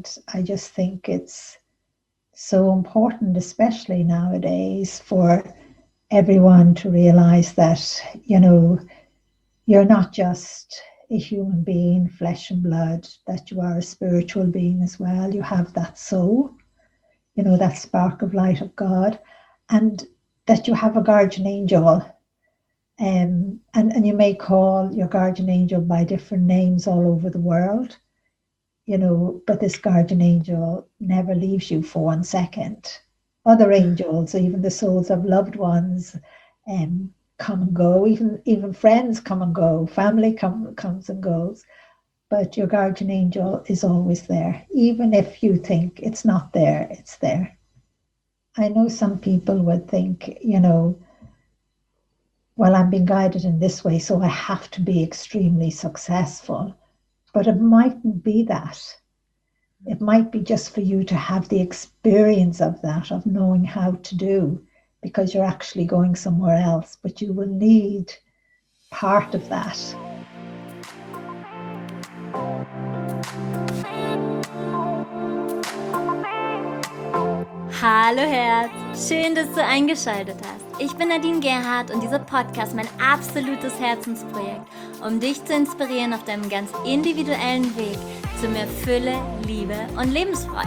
And I just think it's so important, especially nowadays, for everyone to realize that, you're not just a human being, flesh and blood, that you are a spiritual being as well. You have that soul, that spark of light of God, and that you have a guardian angel. And you may call your guardian angel by different names all over the world, but this guardian angel never leaves you for 1 second. Other angels, even the souls of loved ones, come and go. Even friends come and go. Family comes and goes. But your guardian angel is always there. Even if you think it's not there, it's there. I know some people would think, well, I'm being guided in this way, so I have to be extremely successful. But it mightn't be that. It might be just for you to have the experience of that, of knowing how to do, because you're actually going somewhere else, but you will need part of that. Hallo Herz, schön, dass du eingeschaltet hast. Ich bin Nadine Gerhardt und dieser Podcast ist mein absolutes Herzensprojekt, um dich zu inspirieren auf deinem ganz individuellen Weg zu mehr Fülle, Liebe und Lebensfreude.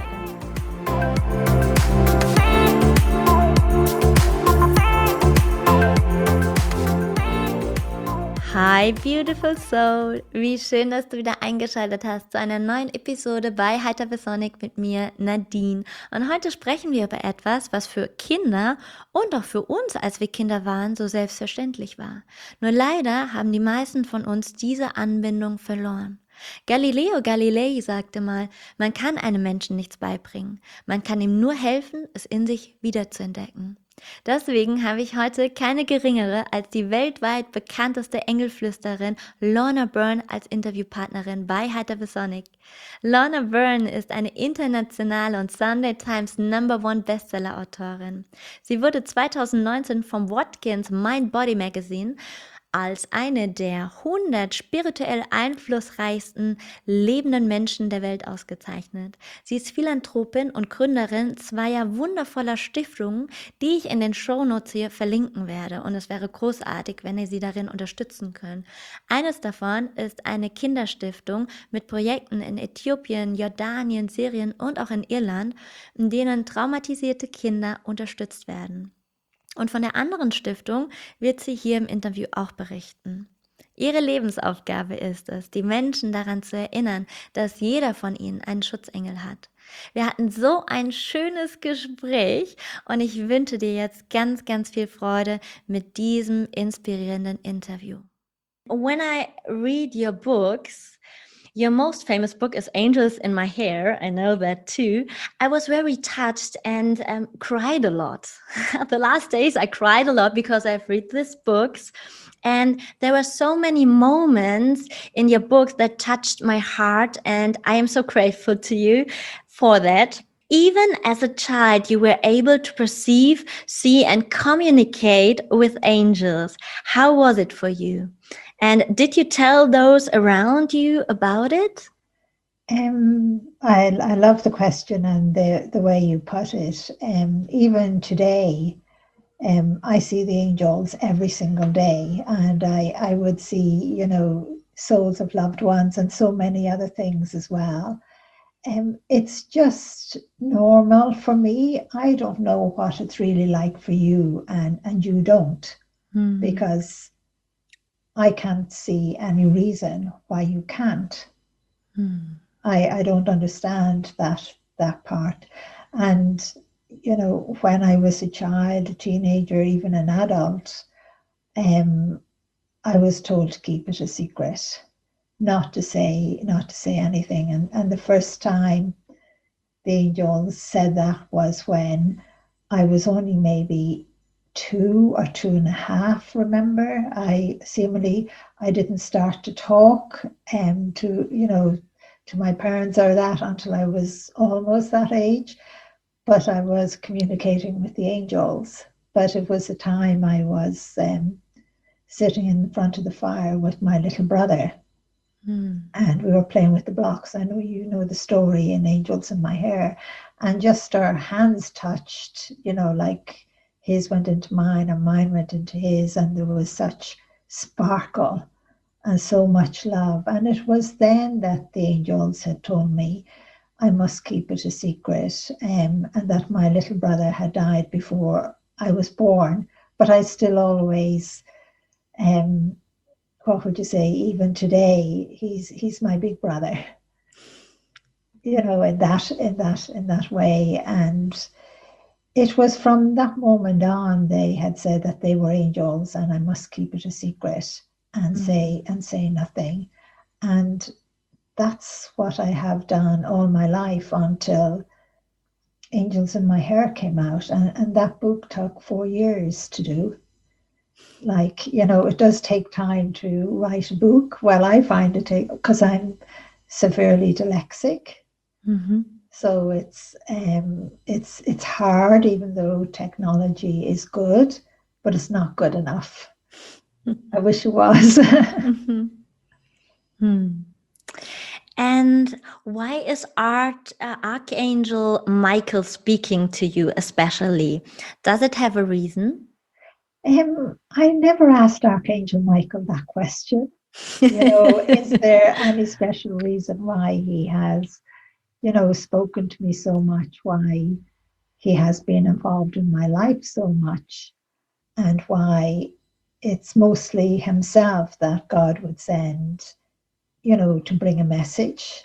Hi Beautiful Soul, wie schön, dass du wieder eingeschaltet hast zu einer neuen Episode bei Heiter bis Sonnig mit mir, Nadine. Und heute sprechen wir über etwas, was für Kinder und auch für uns, als wir Kinder waren, so selbstverständlich war. Nur leider haben die meisten von uns diese Anbindung verloren. Galileo Galilei sagte mal, man kann einem Menschen nichts beibringen, man kann ihm nur helfen, es in sich wiederzuentdecken. Deswegen habe ich heute keine geringere als die weltweit bekannteste Engelflüsterin Lorna Byrne als Interviewpartnerin bei Heiter bis Sonnig. Lorna Byrne ist eine internationale und Sunday Times #1 Bestseller-Autorin. Sie wurde 2019 vom Watkins Mind Body Magazine als eine der 100 spirituell einflussreichsten lebenden Menschen der Welt ausgezeichnet. Sie ist Philanthropin und Gründerin zweier wundervoller Stiftungen, die ich in den Shownotes hier verlinken werde. Und es wäre großartig, wenn ihr sie darin unterstützen könnt. Eines davon ist eine Kinderstiftung mit Projekten in Äthiopien, Jordanien, Syrien und auch in Irland, in denen traumatisierte Kinder unterstützt werden. Und von der anderen Stiftung wird sie hier im Interview auch berichten. Ihre Lebensaufgabe ist es, die Menschen daran zu erinnern, dass jeder von ihnen einen Schutzengel hat. Wir hatten so ein schönes Gespräch und ich wünsche dir jetzt ganz, ganz viel Freude mit diesem inspirierenden Interview. When I read your books, your most famous book is Angels in My Hair. I know that too. I was very touched and cried a lot. The last days I cried a lot because I've read these books. And there were so many moments in your books that touched my heart. And I am so grateful to you for that. Even as a child, you were able to perceive, see, and communicate with angels. How was it for you? And did you tell those around you about it? I love the question and the way you put it. Even today, I see the angels every single day, and I would see, souls of loved ones and so many other things as well. It's just normal for me. I don't know what it's really like for you, and you don't, because I can't see any reason why you can't. I don't understand that part. And, when I was a child, a teenager, even an adult, I was told to keep it a secret, not to say anything. And the first time the angels said that was when I was only maybe 2 or 2.5, remember? I didn't start to talk to my parents or that until I was almost that age, but I was communicating with the angels. But it was a time I was sitting in front of the fire with my little brother, And we were playing with the blocks. I know you know the story in Angels in My Hair. And just our hands touched, like his went into mine and mine went into his. And there was such sparkle and so much love. And it was then that the angels had told me I must keep it a secret, and that my little brother had died before I was born. But I still always, what would you say, even today, he's my big brother, in that way. And it was from that moment on they had said that they were angels and I must keep it a secret and say nothing. And that's what I have done all my life until Angels in My Hair came out. And that book took 4 years to do. Like, it does take time to write a book. Well, I find it because I'm severely dyslexic. Mm-hmm. So it's hard, even though technology is good, but it's not good enough. I wish it was. And why is Archangel Michael speaking to you especially? Does it have a reason? I never asked Archangel Michael that question. Is there any special reason why he has, spoken to me so much, why he has been involved in my life so much, and why it's mostly himself that God would send, to bring a message.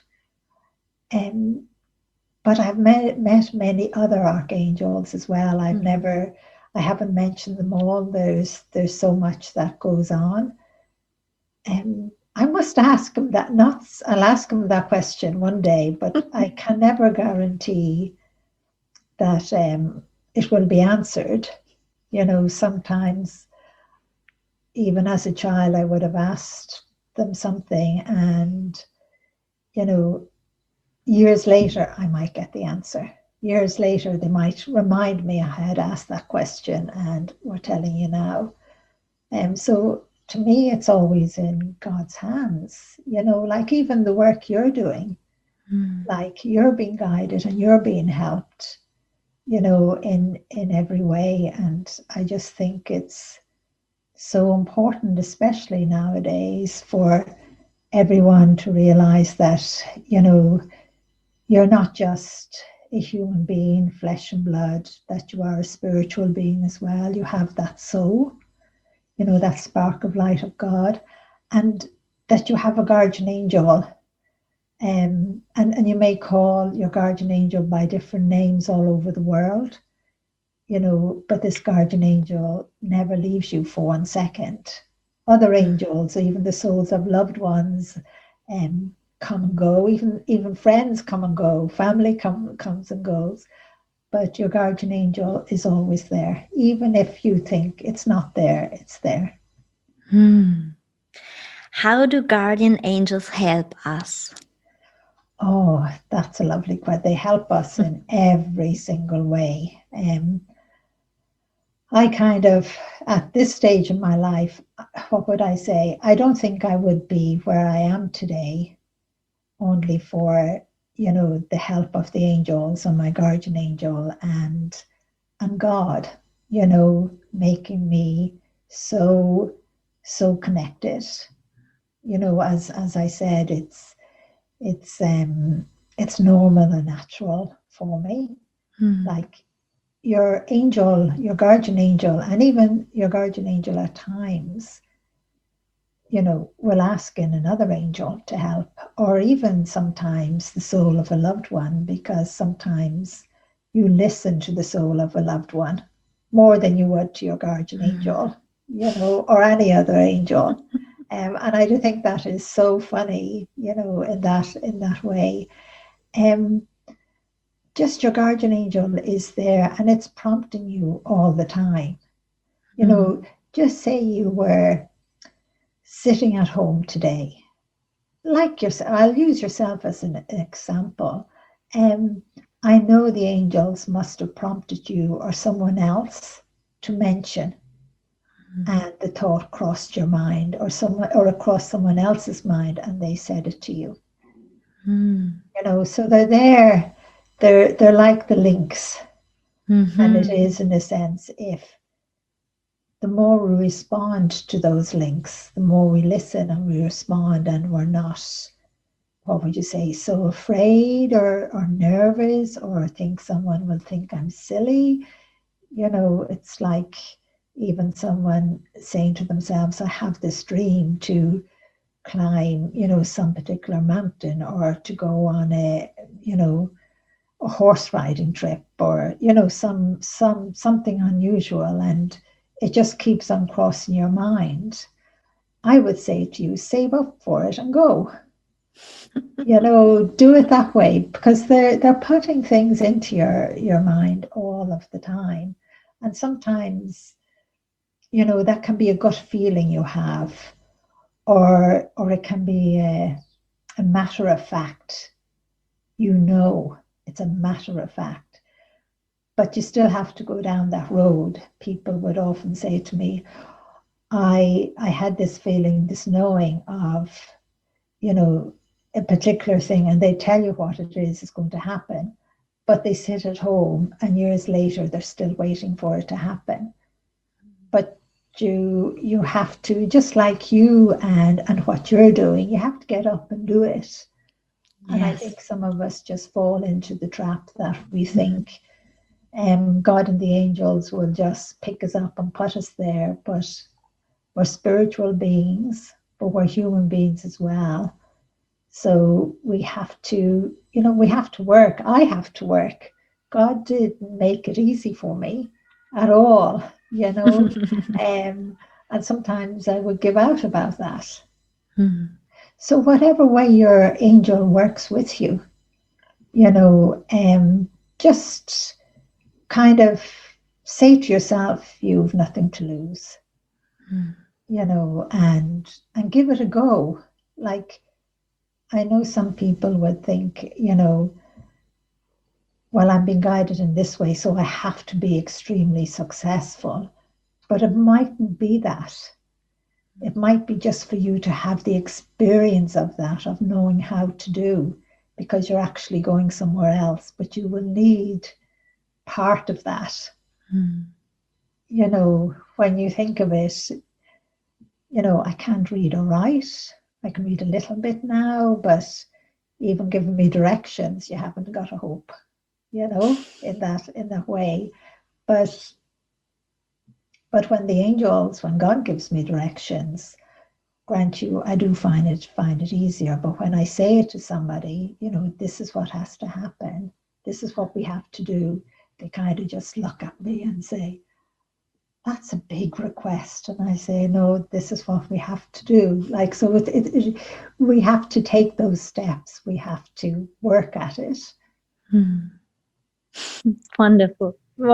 But I've met many other archangels as well. I haven't mentioned them all. There's so much that goes on. I must ask him that. I'll ask him that question one day, but I can never guarantee that it will be answered. Sometimes, even as a child, I would have asked them something, and years later, I might get the answer. Years later, they might remind me I had asked that question, and we're telling you now. So to me, it's always in God's hands. Like even the work you're doing, like you're being guided and you're being helped, in every way. And I just think it's so important, especially nowadays, for everyone to realize that, you're not just a human being, flesh and blood, that you are a spiritual being as well. You have that soul, that spark of light of God, and that you have a guardian angel. And you may call your guardian angel by different names all over the world, but this guardian angel never leaves you for 1 second. Other angels, even the souls of loved ones, come and go. Even friends come and go. Family comes and goes. But your guardian angel is always there. Even if you think it's not there, it's there. How do guardian angels help us? Oh, that's a lovely question. They help us in every single way. I kind of, at this stage in my life, what would I say? I don't think I would be where I am today only for, the help of the angels and my guardian angel and God, making me so connected. As I said, it's normal and natural for me. Like your angel, your guardian angel, and even your guardian angel at times, will ask in another angel to help, or even sometimes the soul of a loved one, because sometimes you listen to the soul of a loved one more than you would to your guardian angel, or any other angel. And I do think that is so funny, in that way. Just your guardian angel is there and it's prompting you all the time. Just say you were sitting at home today, like yourself. I'll use yourself as an example. I know the angels must have prompted you or someone else to mention, and the thought crossed your mind or across someone else's mind, and they said it to you. So they're there. They're like the links. And it is, in a sense, if the more we respond to those links, the more we listen and we respond, and we're not, what would you say, so afraid or nervous or think someone will think I'm silly. It's like even someone saying to themselves, I have this dream to climb, some particular mountain, or to go on a horse riding trip, or something unusual, and it just keeps on crossing your mind. I would say to you, save up for it and go. Do it that way, because they're putting things into your mind all of the time. And sometimes, that can be a gut feeling you have, or it can be a matter of fact. It's a matter of fact, but you still have to go down that road. People would often say to me, I had this feeling, this knowing of, a particular thing, and they tell you what it is going to happen, but they sit at home and years later they're still waiting for it to happen. But you have to, just like you and what you're doing, you have to get up and do it. And I think some of us just fall into the trap that we think God and the angels will just pick us up and put us there. But we're spiritual beings, but we're human beings as well. So we have to, we have to work. I have to work. God didn't make it easy for me at all, and sometimes I would give out about that. So whatever way your angel works with you, just kind of say to yourself, you've nothing to lose, and give it a go. Like, I know some people would think, well, I'm being guided in this way, so I have to be extremely successful. But it mightn't be that. It might be just for you to have the experience of that, of knowing how to do, because you're actually going somewhere else, but you will need part of that. When you think of it, I can't read or write. I can read a little bit now, but even giving me directions, you haven't got a hope, in that way. But when God gives me directions, grant you, I do find it easier. But when I say it to somebody, this is what has to happen, this is what we have to do, they kind of just look at me and say, that's a big request. And I say, no, this is what we have to do. Like, so we have to take those steps. We have to work at it. Wonderful.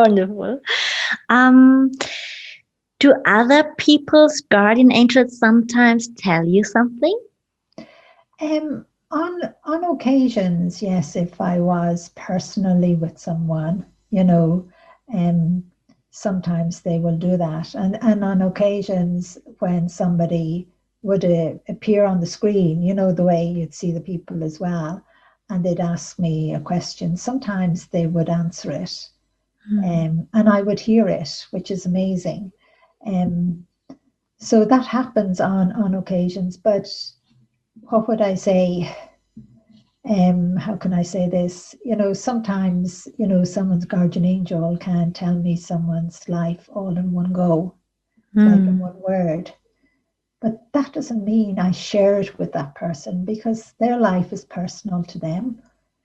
Do other people's guardian angels sometimes tell you something? On occasions, yes, if I was personally with someone, sometimes they will do that. And on occasions when somebody would appear on the screen, the way you'd see the people as well, and they'd ask me a question, sometimes they would answer it. And I would hear it, which is amazing. So that happens on occasions. But what would I say? How can I say this? Sometimes, someone's guardian angel can tell me someone's life all in one go, like in one word. But that doesn't mean I share it with that person, because their life is personal to them,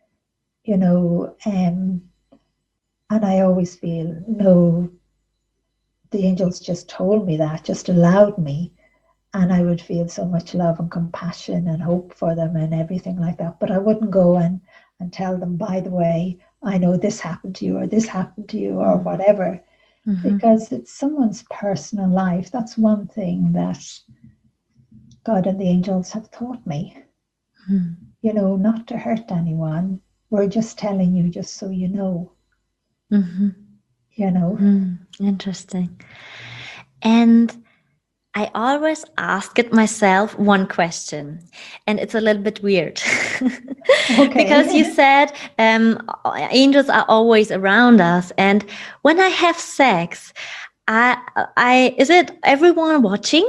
and I always feel, no, the angels just told me that, just allowed me. And I would feel so much love and compassion and hope for them and everything like that. But I wouldn't go and tell them, by the way, I know this happened to you, or this happened to you, or whatever, because it's someone's personal life. That's one thing that God and the angels have taught me, not to hurt anyone. We're just telling you, just so you know. Interesting. And I always ask it myself one question, and it's a little bit weird. Because you Okay. said angels are always around us, and when I have sex, is it everyone watching?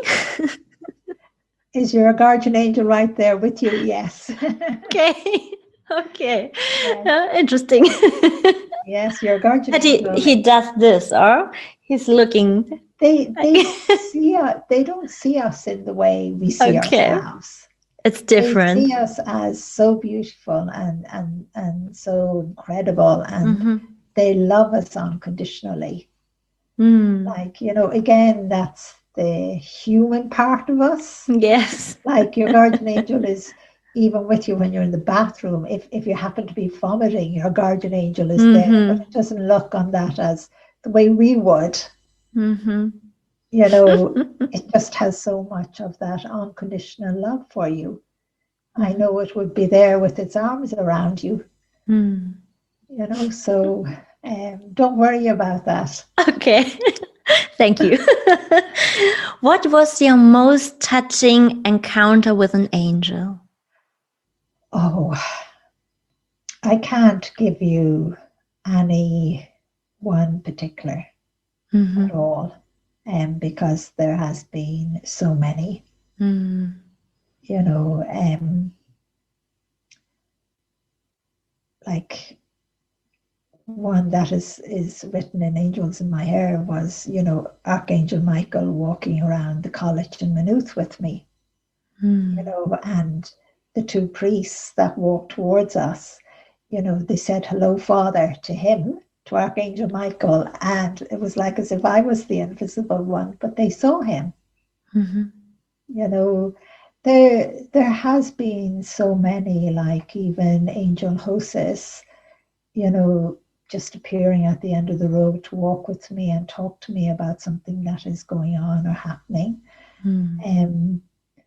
Is your guardian angel right there with you? Yes. Okay, okay, Yes. interesting. Yes, your guardian But angel. he does this, or he's looking. They don't see us, they don't see us in the way we see Okay, ourselves. it's They different. see us as so beautiful and so incredible, and Mm-hmm. they love us unconditionally. Mm. Like, again, that's the human part of us. Yes. Like your guardian angel is even with you when you're in the bathroom. If you happen to be vomiting, your guardian angel is there, but Mm-hmm. it doesn't look on that as the way we would. Mm-hmm. It just has so much of that unconditional love for you. I Mm-hmm. know it would be there with its arms around you, Mm. so don't worry about that. Okay. Thank you. What was your most touching encounter with an angel? Oh, I can't give you any one particular Mm-hmm. at all, because there has been so many, Mm. like one that is written in Angels in My Hair was, Archangel Michael walking around the college in Maynooth with me, Mm. and the two priests that walked towards us, they said, "Hello, Father," to him, to Archangel Michael, and it was like as if I was the invisible one, but they saw him. Mm-hmm. You know, there has been so many, like even Angel Hostess, just appearing at the end of the road to walk with me and talk to me about something that is going on or happening. Mm. Um,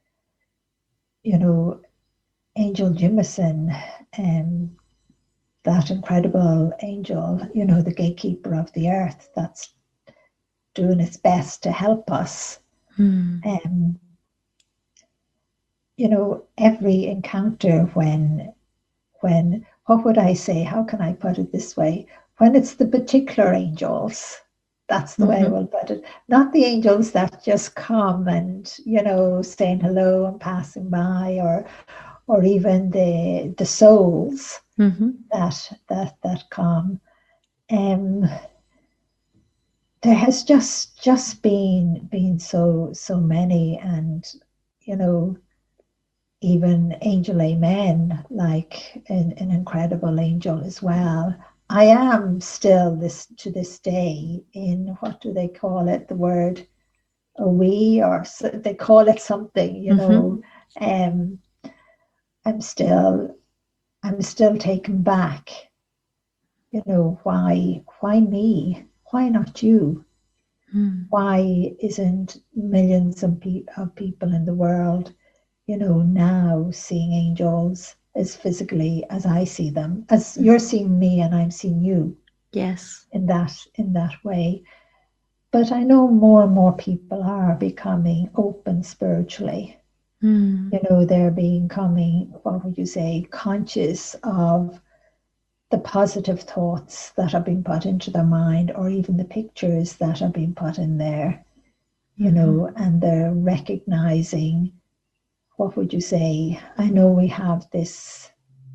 Angel Jimison, that incredible angel, the gatekeeper of the earth, that's doing its best to help us. Mm. Um, every encounter when what would I say? How can I put it this way? When it's the particular angels, that's the way I Mm-hmm. will put it. Not the angels that just come and, saying hello and passing by, or even the souls Mm-hmm. that come. Um, there has just been so many, and even Angel Amen, like an incredible angel as well. I am still this to this day in, what do they call it? The word a we, or they call it something, Mm-hmm. Um, I'm still taken back. Why me? Why not you? Mm. Why isn't millions of people in the world, now seeing angels as physically as I see them, as you're seeing me and I'm seeing you Yes. in that way. But I know more and more people are becoming open spiritually. Mm. They're becoming, what would you say, conscious of the positive thoughts that are being put into their mind, or even the pictures that are being put in there, Mm-hmm. and they're recognizing, what would you say? I know we have this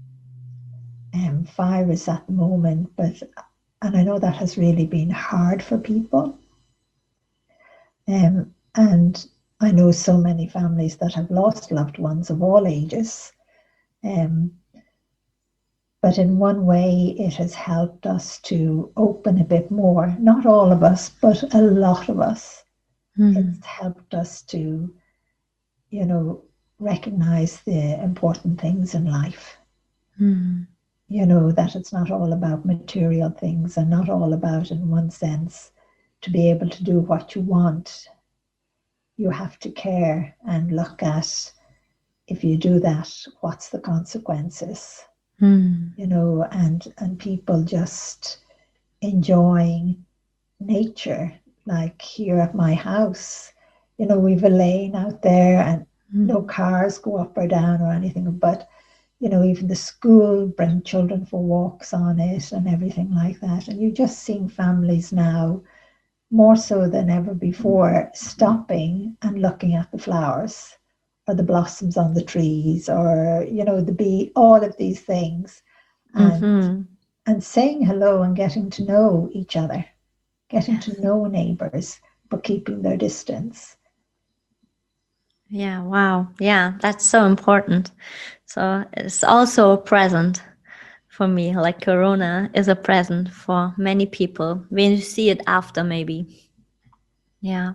virus at the moment, and I know that has really been hard for people. And I know so many families that have lost loved ones of all ages. Um, but in one way, it has helped us to open a bit more. Not all of us, but a lot of us. Mm. It's helped us to, recognize the important things in life. Mm. That it's not all about material things, and not all about, in one sense, to be able to do what you want. You have to care and look at, if you do that, what's the consequences? Mm. And people just enjoying nature, like here at my house, we've a lane out there and no cars go up or down or anything, but even the school bring children for walks on it and everything like that. And you're just seeing families now, more so than ever before, stopping and looking at the flowers or the blossoms on the trees or, the bee, all of these things. And saying hello and getting to know each other, getting to know neighbors, but keeping their distance. Yeah, wow. Yeah, that's so important. So it's also a present for me, like Corona is a present for many people when you see it after, maybe. Yeah.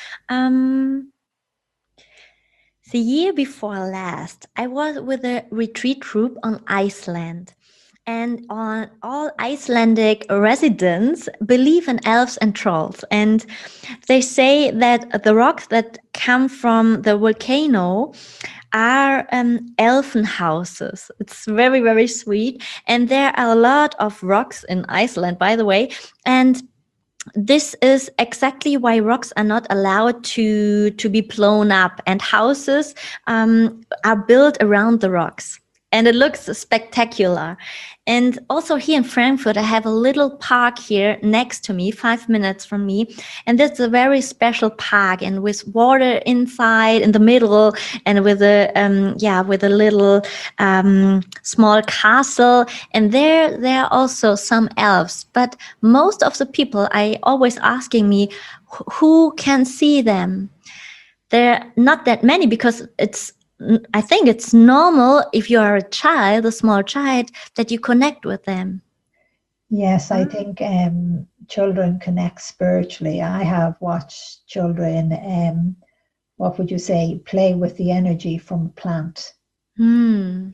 The year before last, I was with a retreat group on Iceland. And all Icelandic residents believe in elves and trolls. And they say that the rocks that come from the volcano are elfen houses. It's very, very sweet. And there are a lot of rocks in Iceland, by the way. And this is exactly why rocks are not allowed to be blown up, and houses are built around the rocks. And it looks spectacular. And also here in Frankfurt, I have a little park here next to me, 5 minutes from me. And that's a very special park, and with water inside in the middle, and with a little small castle. And there are also some elves. But most of the people are always asking me, who can see them? There are not that many, because I think it's normal if you are a child, a small child, that you connect with them. Yes, I think children connect spiritually. I have watched children, what would you say, play with the energy from a plant, and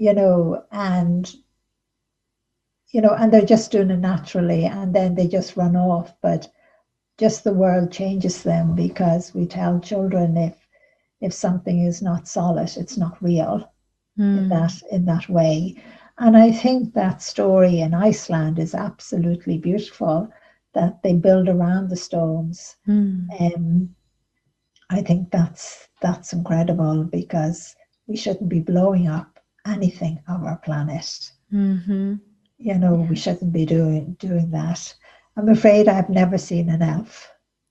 they're just doing it naturally, and then they just run off. But just the world changes them, because we tell children if something is not solid, it's not real in that way. And I think that story in Iceland is absolutely beautiful, that they build around the stones. I think that's incredible, because we shouldn't be blowing up anything of our planet. We shouldn't be doing that. I'm afraid I've never seen an elf.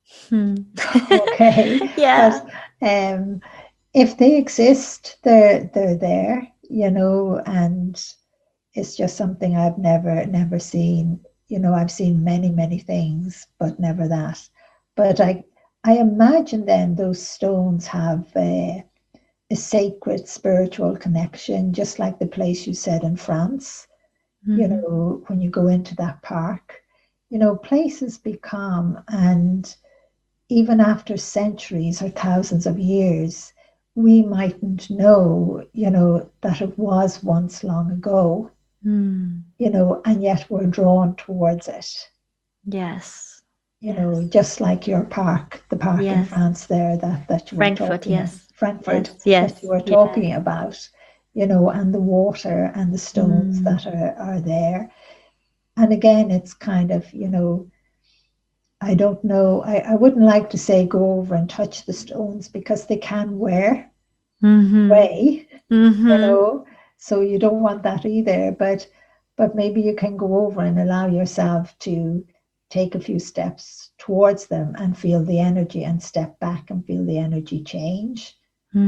Okay. Yeah. But if they exist, they're there, and it's just something I've never seen. I've seen many things, but never that. But I imagine then those stones have a sacred spiritual connection, just like the place you said in France. When you go into that park, places become, and even after centuries or thousands of years, we mightn't know, that it was once long ago, and yet we're drawn towards it. Yes. Just like your park, the park in France there that you were talking about. Frankfurt, that you were talking about, and the water and the stones that are there. And again, it's kind of, I don't know, I wouldn't like to say go over and touch the stones, because they can wear away, so you don't want that either. But maybe you can go over and allow yourself to take a few steps towards them and feel the energy, and step back and feel the energy change,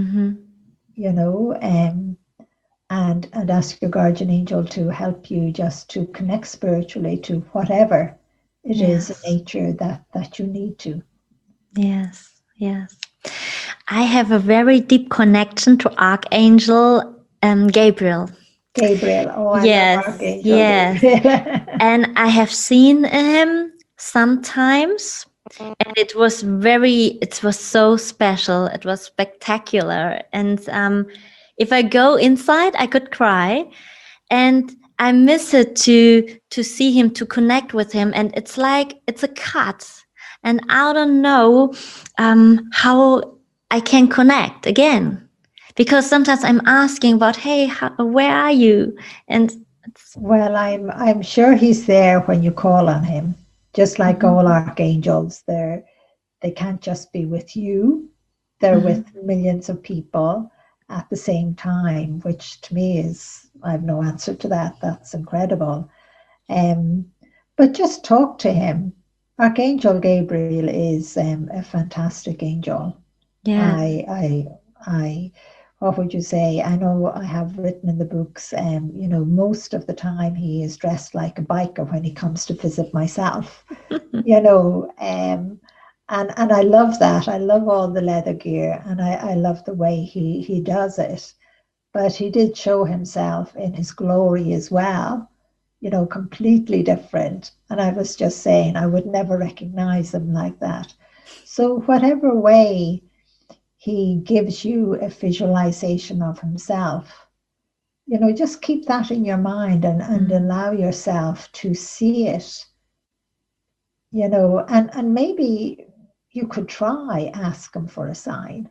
and ask your guardian angel to help you just to connect spiritually to whatever it is in nature that you need to. Yes. I have a very deep connection to Archangel Gabriel. Oh, I love Archangel Gabriel. And I have seen him sometimes, and it was so special. It was spectacular. And if I go inside, I could cry. And I miss it to see him, to connect with him. And it's like, it's a cut. And I don't know how I can connect again. Because sometimes I'm asking about, hey, where are you? And well, I'm sure he's there when you call on him, just like all archangels. they can't just be with you. They're with millions of people at the same time, which to me is, I have no answer to that. That's incredible. But just talk to him. Archangel Gabriel is a fantastic angel. Yeah. What would you say? I know I have written in the books, most of the time he is dressed like a biker when he comes to visit myself, and I love that. I love all the leather gear, and I love the way he does it. But he did show himself in his glory as well, completely different. And I was just saying, I would never recognize him like that. So whatever way he gives you a visualization of himself, just keep that in your mind and allow yourself to see it, and maybe you could try ask him for a sign.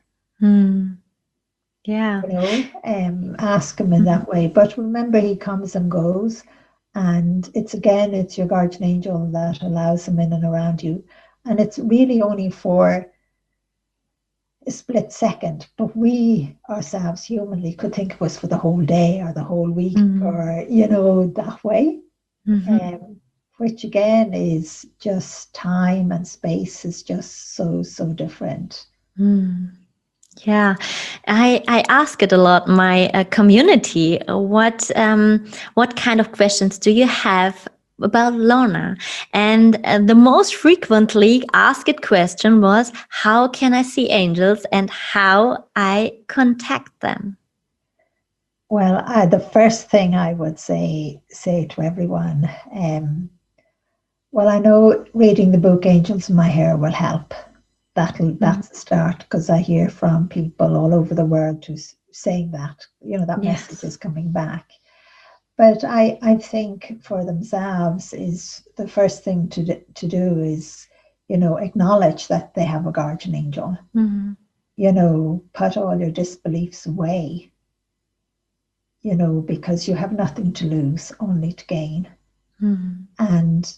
Yeah. Ask him in that way. But remember, he comes and goes, and it's your guardian angel that allows him in and around you. And it's really only for a split second, but we ourselves humanly could think it was for the whole day or the whole week, or that way. Which again is just time and space is just so different. Yeah, I ask it a lot, my community. What kind of questions do you have about Lorna? And the most frequently asked question was, how can I see angels and how I contact them? Well, the first thing I would say to everyone, well, I know reading the book Angels in My Hair will help. That's a start, because I hear from people all over the world who's saying that, that message is coming back. But I think for themselves is the first thing to do is, acknowledge that they have a guardian angel. Put all your disbeliefs away, because you have nothing to lose, only to gain. And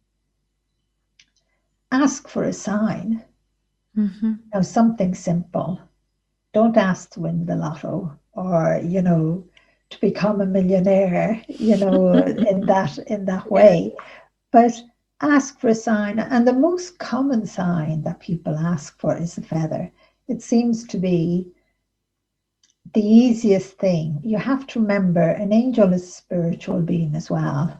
ask for a sign. Now, something simple. Don't ask to win the lotto or, to become a millionaire, in that way. But ask for a sign. And the most common sign that people ask for is a feather. It seems to be the easiest thing. You have to remember, an angel is a spiritual being as well.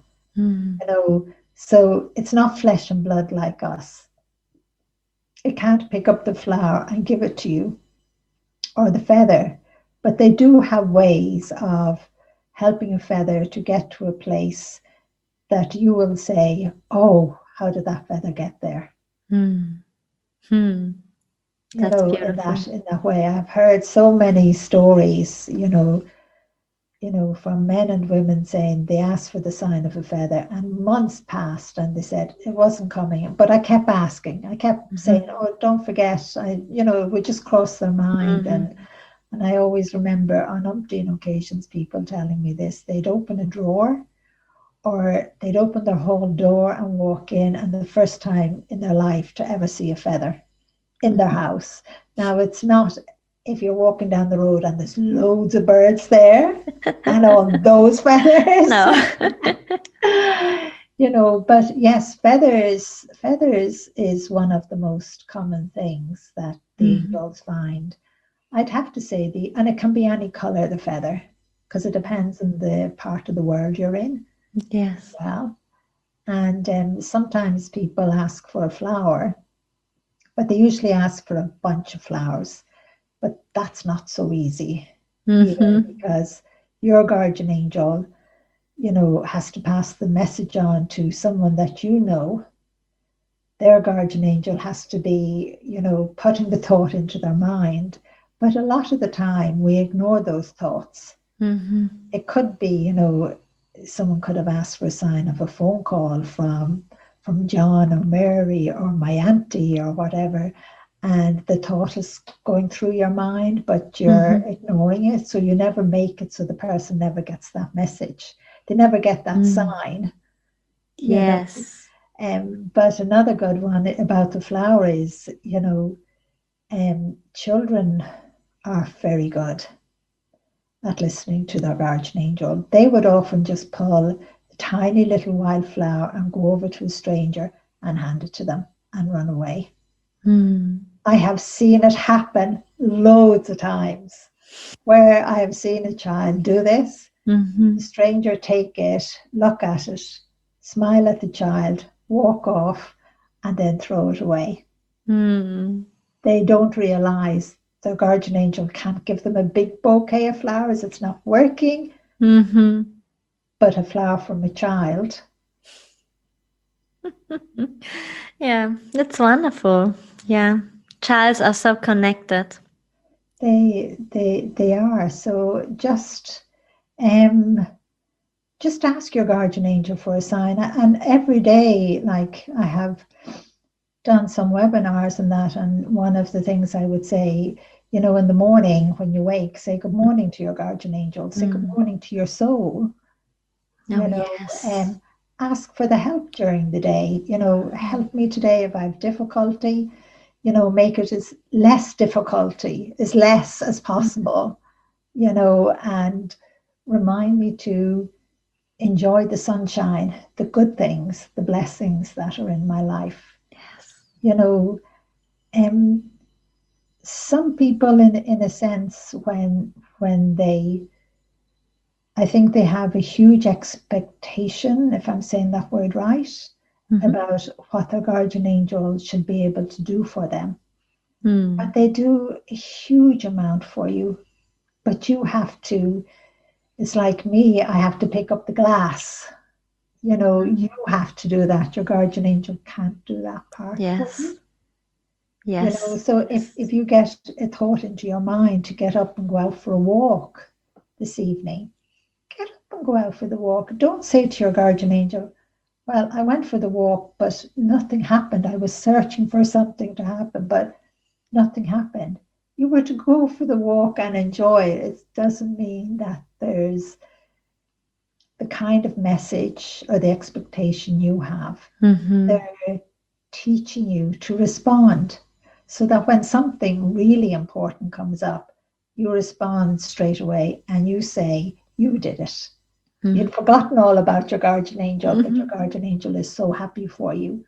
So it's not flesh and blood like us. It can't pick up the flower and give it to you, or the feather, but they do have ways of helping a feather to get to a place that you will say, oh, how did that feather get there? That's beautiful. In that way. I've heard so many stories, from men and women saying they asked for the sign of a feather and months passed and they said it wasn't coming. But I kept asking. I kept saying, oh, don't forget. It would just cross their mind. And I always remember on umpteen occasions people telling me this. They'd open a drawer or they'd open their whole door and walk in, and the first time in their life to ever see a feather in their house. Now, it's not if you're walking down the road and there's loads of birds there and all those feathers. No. But yes, feathers is one of the most common things that the angels find. I'd have to say and it can be any color, the feather, because it depends on the part of the world you're in. Yes. Well, and sometimes people ask for a flower, but they usually ask for a bunch of flowers. But that's not so easy either, because your guardian angel, has to pass the message on to someone that their guardian angel has to be, putting the thought into their mind. But a lot of the time we ignore those thoughts. It could be, someone could have asked for a sign of a phone call from John or Mary or my auntie or whatever. And the thought is going through your mind, but you're ignoring it. So you never make it. So the person never gets that message. They never get that sign. Yes. But another good one about the flower is, children are very good at listening to their guardian angel. They would often just pull a tiny little wildflower and go over to a stranger and hand it to them and run away. I have seen it happen loads of times where I have seen a child do this. The stranger take it, look at it, smile at the child, walk off, and then throw it away. They don't realize their guardian angel can't give them a big bouquet of flowers. It's not working. But a flower from a child. Yeah, that's wonderful. Yeah, childs are so connected. They are. So just ask your guardian angel for a sign. And every day, like I have done some webinars and that, and one of the things I would say, in the morning when you wake, say good morning to your guardian angel, say good morning to your soul. Yes. Ask for the help during the day. Help me today if I have difficulty. Make it as less difficulty, as less as possible. And remind me to enjoy the sunshine, the good things, the blessings that are in my life. Yes. Some people in a sense when they, I think they have a huge expectation, if I'm saying that word right, about what their guardian angel should be able to do for them. But they do a huge amount for you. But you have to, it's like me, I have to pick up the glass. You have to do that. Your guardian angel can't do that part. Yes. Yes. So if you get a thought into your mind to get up and go out for a walk this evening, get up and go out for the walk. Don't say to your guardian angel, well, I went for the walk, but nothing happened. I was searching for something to happen, but nothing happened. You were to go for the walk and enjoy it. It doesn't mean that there's the kind of message or the expectation you have. They're teaching you to respond so that when something really important comes up, you respond straight away and you say, you did it. You'd forgotten all about your guardian angel, but your guardian angel is so happy for you.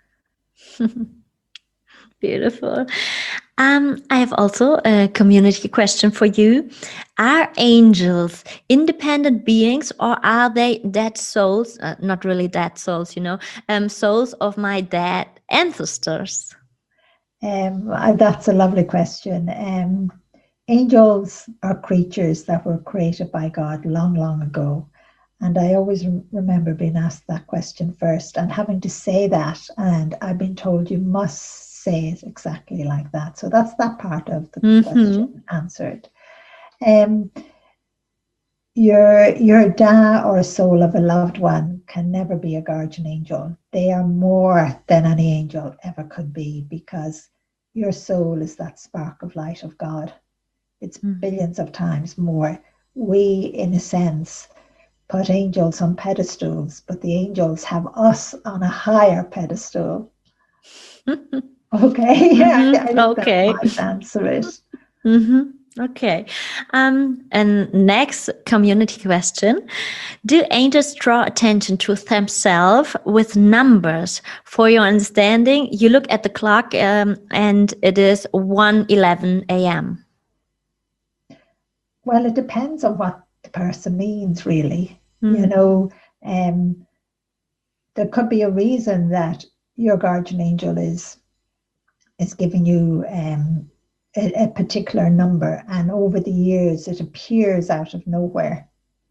Beautiful. I have also a community question for you. Are angels independent beings, or are they dead souls? Not really dead souls, souls of my dead ancestors. That's a lovely question. Angels are creatures that were created by God long, long ago. And I always remember being asked that question first and having to say that. And I've been told you must say it exactly like that. So that's that part of the question answered. Your da or a soul of a loved one can never be a guardian angel. They are more than any angel ever could be, because your soul is that spark of light of God. It's billions of times more. We, in a sense, put angels on pedestals, but the angels have us on a higher pedestal. Okay. I think okay. that might answer it. Okay. And next community question. Do angels draw attention to themselves with numbers? For your understanding, you look at the clock and it is 1:11 a.m. Well, it depends on what the person means, really. There could be a reason that your guardian angel is giving you a particular number, and over the years it appears out of nowhere.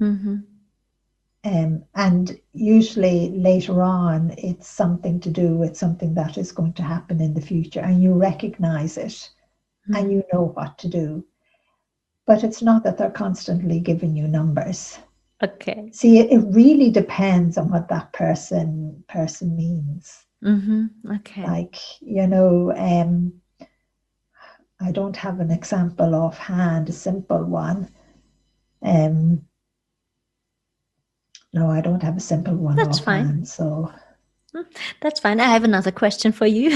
And usually later on it's something to do with something that is going to happen in the future, and you recognize it and you know what to do. But it's not that they're constantly giving you numbers. Okay. See, it really depends on what that person means. Okay. Like, I don't have an example offhand, a simple one. No, I don't have a simple one. That's offhand, fine. so That's fine. I have another question for you.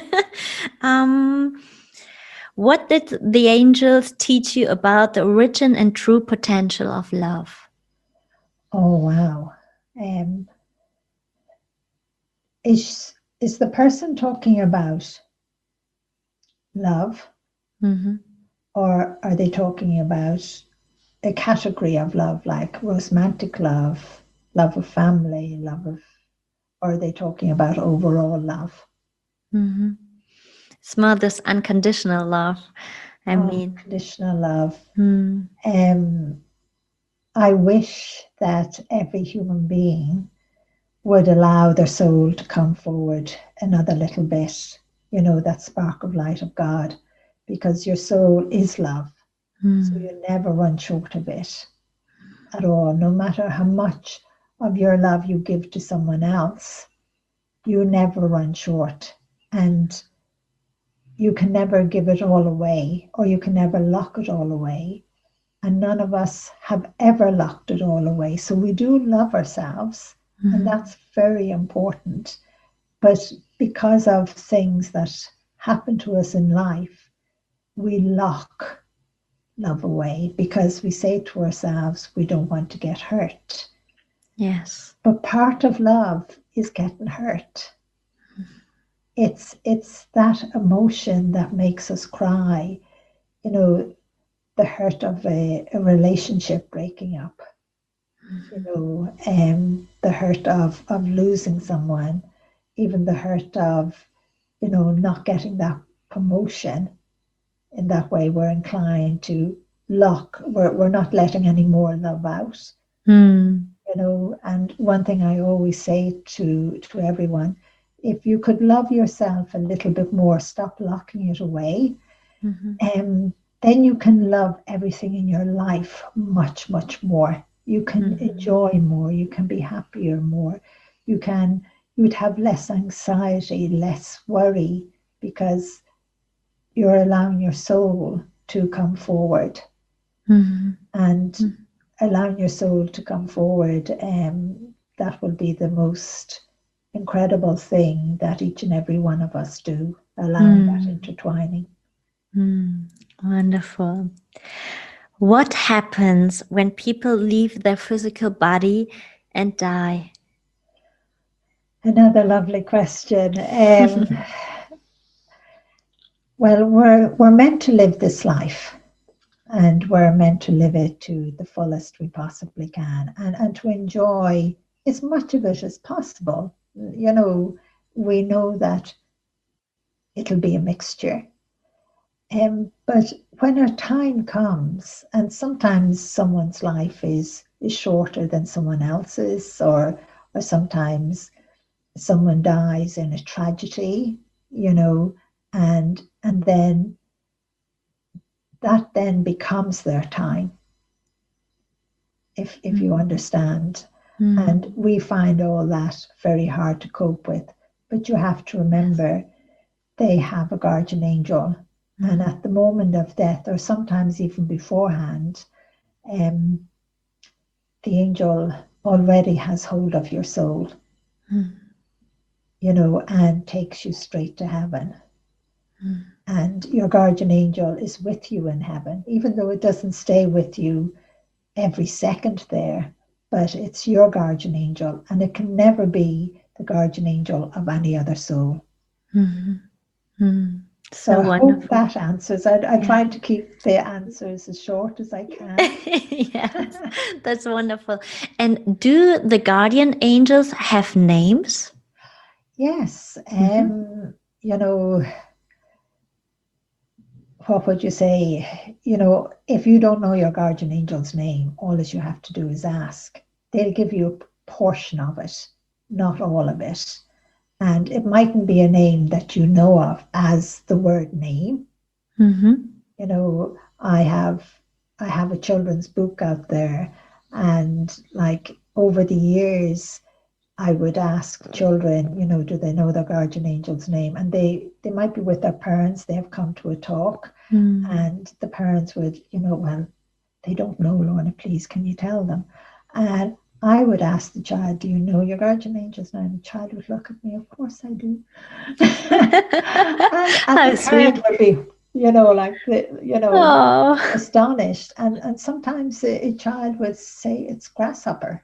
um, what did the angels teach you about the origin and true potential of love? Oh, wow. Um, is the person talking about love, Mm-hmm. or are they talking about a category of love, like romantic love, love of family, love of, or are they talking about overall love? Mm-hmm. It's more this unconditional love. I mean, Unconditional love. mm, Um, I wish that every human being would allow their soul to come forward another little bit, that spark of light of God, because your soul is love. So mm, you never run short of it at all, no matter how much of your love you give to someone else, you never run short. And you can never give it all away, or you can never lock it all away. And none of us have ever locked it all away. So we do love ourselves, and mm, that's very important. But because of things that happen to us in life, we lock love away because we say to ourselves, we don't want to get hurt. yes. But part of love is getting hurt. It's that emotion that makes us cry, you know, the hurt of a relationship breaking up, the hurt of losing someone, even the hurt of, not getting that promotion. In that way, we're inclined to lock, we're not letting any more love out. Mm, And one thing I always say to everyone, if you could love yourself a little bit more, stop locking it away, mm-hmm, then you can love everything in your life much, much more. You can mm-hmm, enjoy more, you can be happier more, you would have less anxiety, less worry, because you're allowing your soul to come forward. mm-hmm, And mm, allowing your soul to come forward, that will be the most incredible thing that each and every one of us do, allowing that mm, intertwining. wonderful. What happens when people leave their physical body and die? Another lovely question. Well, we're meant to live this life, and we're meant to live it to the fullest we possibly can, and to enjoy as much of it as possible. We know that it'll be a mixture. But when our time comes, and sometimes someone's life is shorter than someone else's, or sometimes someone dies in a tragedy, and then that then becomes their time, if you understand. Mm, And we find all that very hard to cope with. But you have to yes. remember they have a guardian angel. And Mm, at the moment of death, or sometimes even beforehand, um, the angel already has hold of your soul, mm, and takes you straight to heaven. mm, And your guardian angel is with you in heaven, even though it doesn't stay with you every second there, but it's your guardian angel, and it can never be the guardian angel of any other soul. mm, mm. So So I hope wonderful. that answers. I Yeah. try to keep the answers as short as I can. Yes, that's wonderful. And do the guardian angels have names? Yes, Hmm. you know, what would you say? If you don't know your guardian angel's name, all that you have to do is ask. They'll give you a portion of it, not all of it. And it mightn't be a name that you know of as the word name. Hmm. I have a children's book out there, and like over the years, I would ask children, do they know their guardian angel's name? And they might be with their parents, they have come to a talk, Mm. and the parents would, well, they don't know, Lorna, please, can you tell them? And I would ask the child, do you know your guardian angels now? And the child would look at me, of course I do. and How the parent sweet. would be, like, Oh, astonished. And sometimes a child would say it's grasshopper,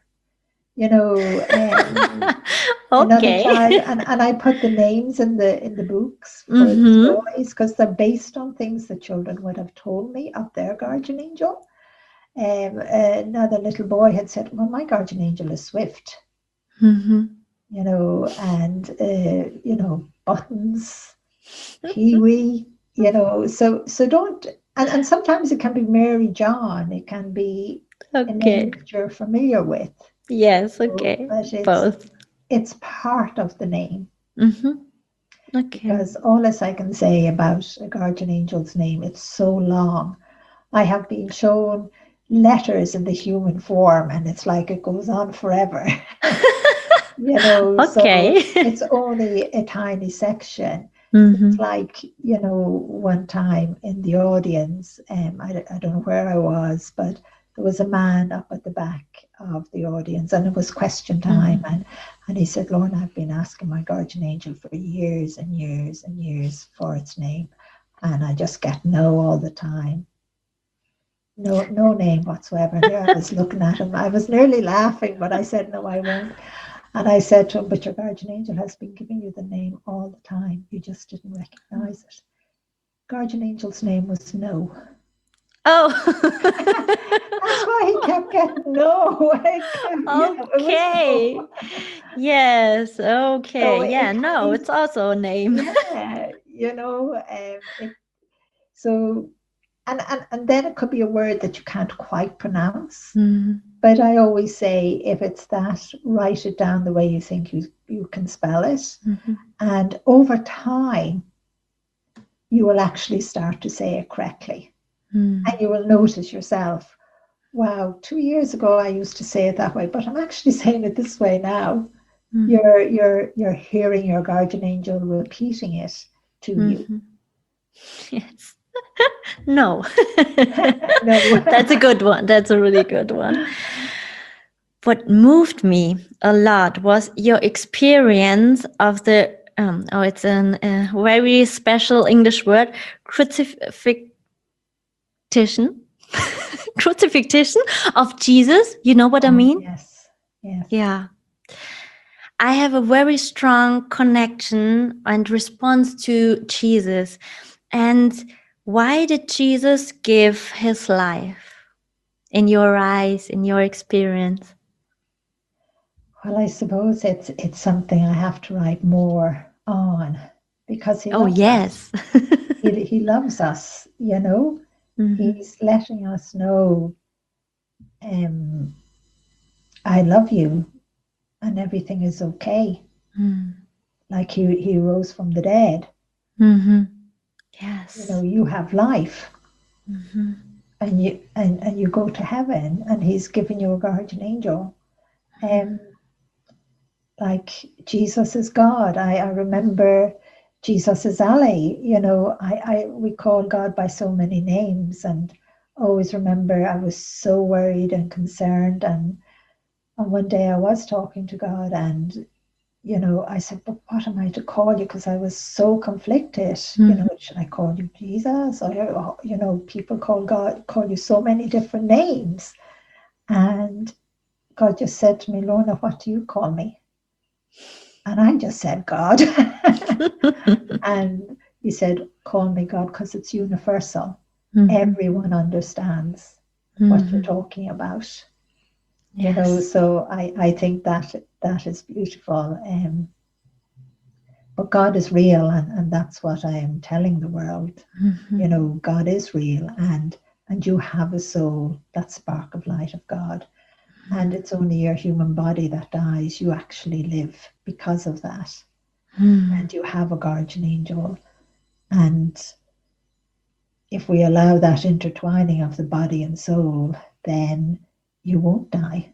another child, okay. and I put the names in the books for the Mm-hmm. stories because they're based on things the children would have told me of their guardian angel. Another little boy had said, well, my guardian angel is Swift, Mm-hmm. and Buttons, Pee-wee, so don't, and sometimes it can be Mary John, it can be a name Okay. that you're familiar with, Yes, okay. but Both. it's part of the name. Mm-hmm. Okay. Because all as I can say about a guardian angel's name, it's so long. I have been shown letters in the human form, and it's like it goes on forever. So Okay. it's only a tiny section. It's Mm-hmm. like, one time in the audience, I don't know where I was, but there was a man up at the back of the audience, and it was question time. Mm-hmm. And he said, Lorna, I've been asking my guardian angel for years and years and years for its name, and I just get no all the time. No, no name whatsoever. And here I was looking at him. I was nearly laughing, but I said, no, I won't. And I said to him, but your guardian angel has been giving you the name all the time. You just didn't recognize it. Guardian angel's name was No. Oh. That's why he kept getting no. It was Okay. no. Yes. Okay. So Yeah. it can No, be, it's also a name. yeah, so, and then it could be a word that you can't quite pronounce. Mm-hmm. But I always say, if it's that, write it down the way you think you can spell it. Mm-hmm. And over time, you will actually start to say it correctly. Mm. And you will notice yourself, wow, 2 years ago I used to say it that way, but I'm actually saying it this way now. Mm. You're hearing your guardian angel repeating it to you. Mm-hmm. Yes. No. No. That's a good one. That's a really good one. What moved me a lot was your experience of the it's a very special English word, crucifixion. Crucifixion of Jesus. You know what I Oh, mean? yes, yes. Yeah. I have a very strong connection and response to Jesus. And why did Jesus give his life in your eyes, in your experience? Well, I suppose it's something I have to write more on because he Oh, loves us. yes. He loves us, Mm-hmm. He's letting us know, um, I love you and everything is okay. Mm. Like he rose from the dead. Mm-hmm. Yes. You have life, Mm-hmm. and you go to heaven, and he's given you a guardian angel. Like Jesus is God. I remember Jesus is Ali. We call God by so many names, and always remember I was so worried and concerned, and one day I was talking to God, and I said, but what am I to call you? Because I was so conflicted. Mm-hmm. Should I call you Jesus? Or, people call you so many different names. And God just said to me, Lorna, what do you call me? And I just said, God. And he said, call me God because it's universal. Mm-hmm. Everyone understands what you're talking about. Yes. So I think that is beautiful. But God is real, and that's what I am telling the world. Mm-hmm. God is real, and you have a soul, that spark of light of God. And it's only your human body that dies. You actually live because of that. And you have a guardian angel. And if we allow that intertwining of the body and soul, then you won't die.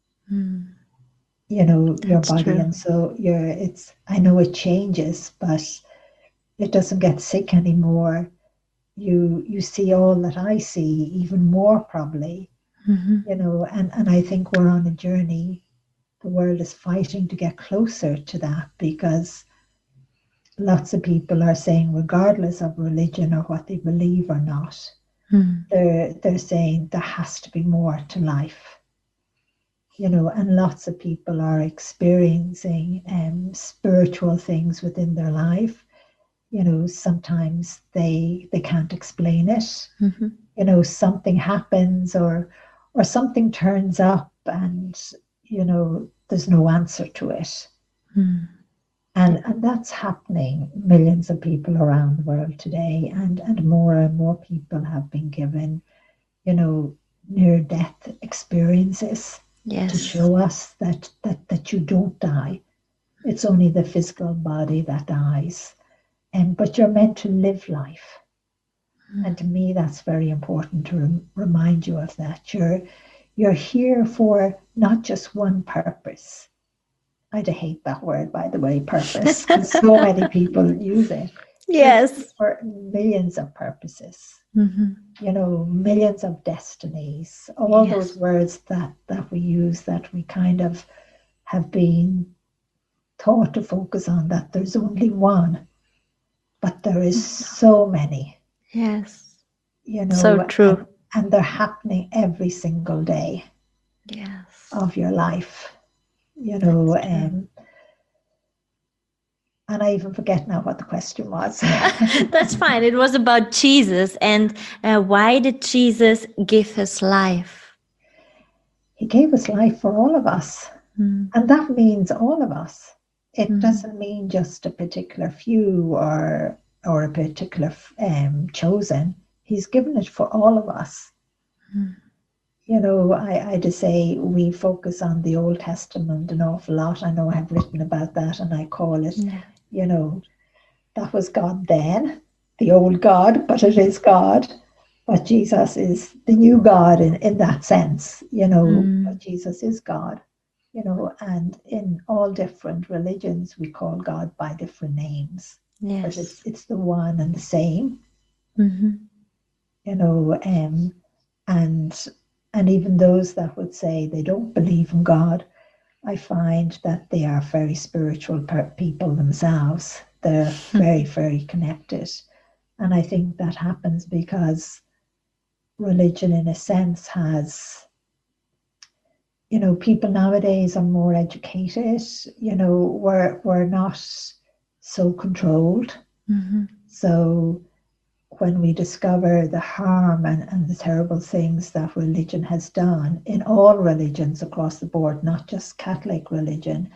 Your That's body true. and soul, I know it changes, but it doesn't get sick anymore. You see all that I see, even more probably. you know, and I think we're on a journey. The world is fighting to get closer to that because lots of people are saying, regardless of religion or what they believe or not, they're saying there has to be more to life, you know, and lots of people are experiencing spiritual things within their life. You know, sometimes they can't explain it. You know, something happens or something turns up and, you know, there's no answer to it. And that's happening. Millions of people around the world today, and more people have been given, you know, near death experiences to show us that you don't die. It's only the physical body that dies. But you're meant to live life. And to me, that's very important to remind you of that. You're here for not just one purpose. I hate that word, by the way, purpose, because so many people use it. Yes. For millions of purposes, you know, millions of destinies, all those words that we use that we kind of have been taught to focus on, that there's only one, but there is so many. Yes. You know, so true. And they're happening every single day of your life. You know, and I even forget now what the question was. That's fine. It was about Jesus, and why did Jesus give his life? He gave his life for all of us, and that means all of us. It doesn't mean just a particular few or a particular chosen. He's given it for all of us. You know, I just say we focus on the Old Testament an awful lot. I know I've written about that, and I call it, you know, that was God then, the old God, but it is God. But Jesus is the new God in that sense, you know, but Jesus is God, you know, and in all different religions, we call God by different names. But it's the one and the same, you know, and even those that would say they don't believe in God, I find that they are very spiritual people themselves. They're very, very connected. And I think that happens because religion, in a sense, has, you know, people nowadays are more educated, you know, we're not so controlled. So when we discover the harm and the terrible things that religion has done in all religions across the board, not just Catholic religion,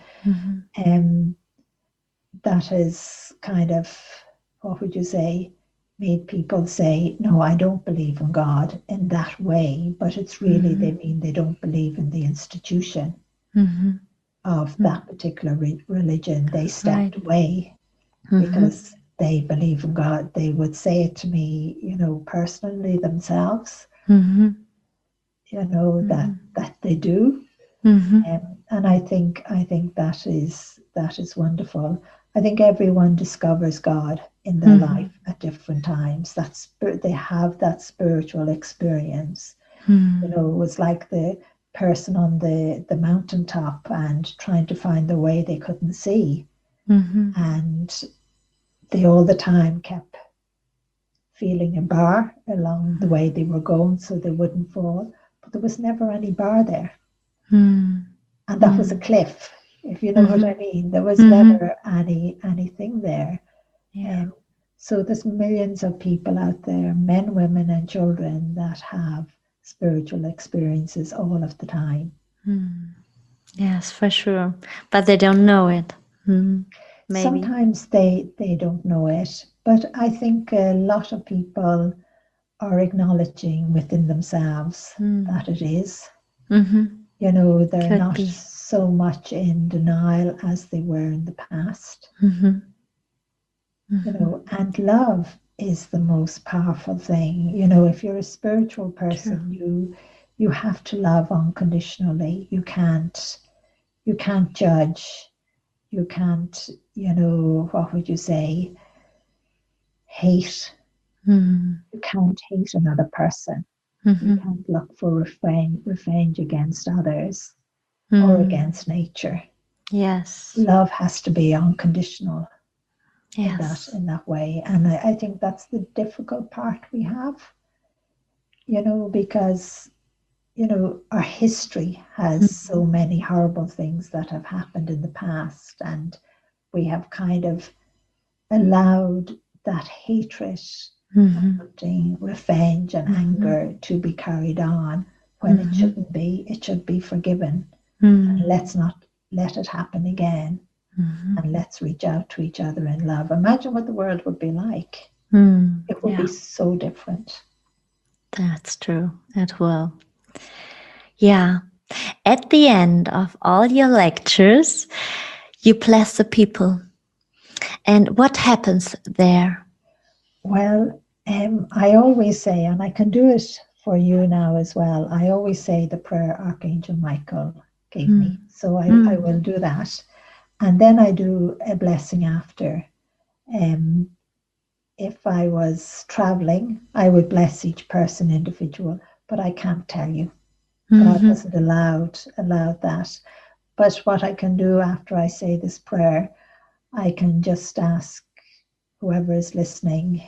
that is kind of, what would you say, made people say, no, I don't believe in God in that way, but it's really, they mean they don't believe in the institution of that particular religion. They stepped away because they believe in God. They would say it to me, you know, personally themselves, you know, that they do. And I think that is wonderful. I think everyone discovers God in their life at different times. They have that spiritual experience. You know, it was like the person on the mountaintop and trying to find the way they couldn't see. And they all the time kept feeling a bar along the way they were going so they wouldn't fall. But there was never any bar there. And that was a cliff, if you know what I mean. There was never anything there. So there's millions of people out there, men, women, and children, that have spiritual experiences all of the time. Yes, for sure. But they don't know it. Maybe. Sometimes they don't know it, but I think a lot of people are acknowledging within themselves that it is. You know, they're not so much in denial as they were in the past. You know, and love is the most powerful thing. You know, if you're a spiritual person, you have to love unconditionally. You can't judge. You can't, you know, what would you say, hate. You can't hate another person. You Mhm. can't look for revenge against others or Mm. against nature. Yes. Love has to be unconditional Yes. in that way. And I think that's the difficult part we have, because our history has so many horrible things that have happened in the past, and we have kind of allowed that hatred, Mhm. revenge, and Mhm. anger to be carried on when it Mhm. shouldn't be. It should be forgiven. Mm. And let's not let it happen again. Mhm. And let's reach out to each other in love. Imagine what the world would be like. Mm. It would Yeah, be so different. that's true. It will. Yeah. At the end of all your lectures, you bless the people. And what happens there? Well, I always say, and I can do it for you now as well, I always say the prayer Archangel Michael gave Mm. me. So I Mm. will do that. And then I do a blessing after. Um, if I was traveling, I would bless each person individual, but I can't tell you. God Mhm. hasn't allowed that. But what I can do after I say this prayer, I can just ask whoever is listening,